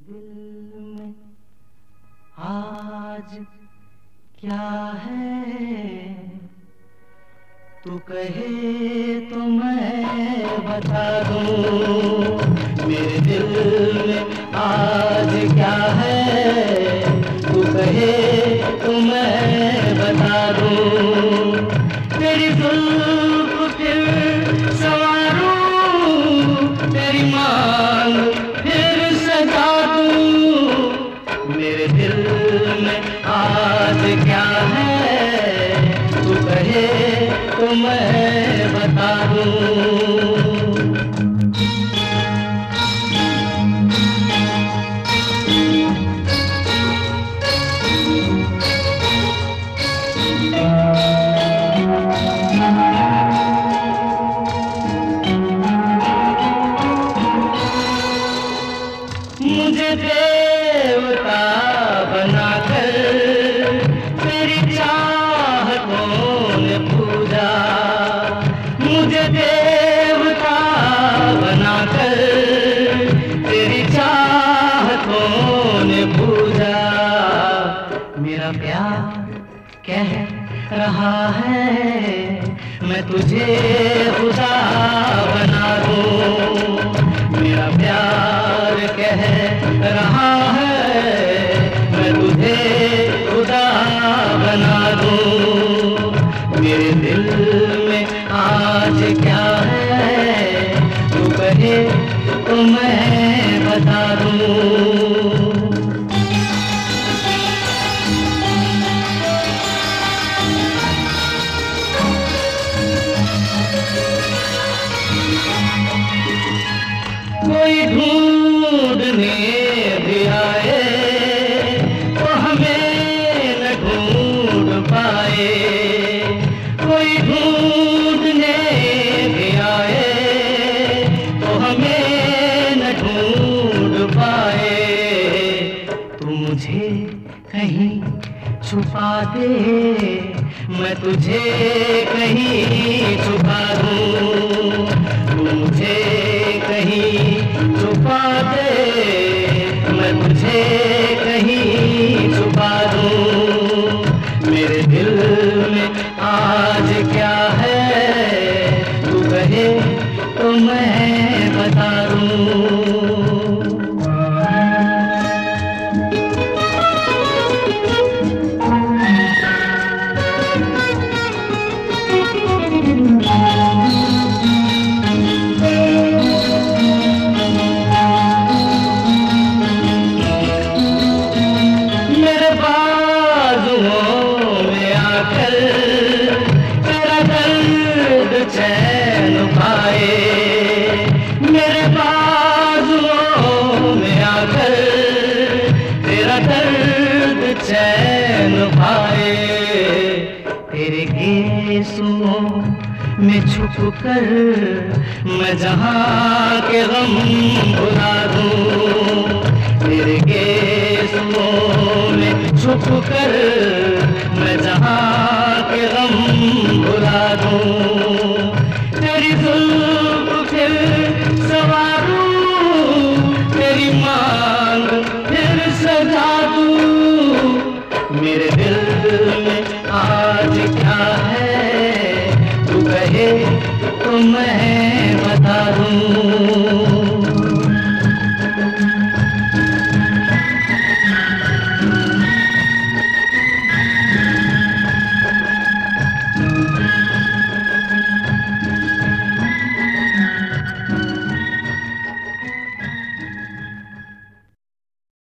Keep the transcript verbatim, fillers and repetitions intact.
दिल में आज क्या है, तू कहे तो मैं बता दूं। मेरे दिल में आज क्या है, तू कहे तो मैं बता दूं। तेरी जुल्फ फिर संवारूं, तेरी मांग फिर सजा दूं। मेरे दिल में आज क्या है, तू कहे तो मैं बता दूं। मुझे देवता बनाकर तेरी चाहतों ने पूजा। मुझे देवता बनाकर तेरी चाहतों ने पूजा। मेरा प्यार कह रहा है मैं तुझे खुदा बना दूं। मेरा प्यार कह रहा है मैं तुझे खुदा बना दूं। मेरे दिल में आज क्या है, तू कहे तो मैं बता दूं। कोई ढूंढने भी आए तो हमें न ढूंढ पाए। कोई ढूंढने भी आए तो हमें न ढूंढ पाए। तू मुझे कहीं छुपा दे, मैं तुझे कहीं छुपा दूं। तू मुझे कहीं छुपा दे, मैं तुझे कहीं छुपा दूं। मेरे दिल में आज क्या है, तू कहे तो मैं बता दूं। चैन पाए मेरे बाजुओं में आकर, तेरा दर्द चैन पाए। तेरे गेसुओं में छुप कर मैं जहां के गम भुला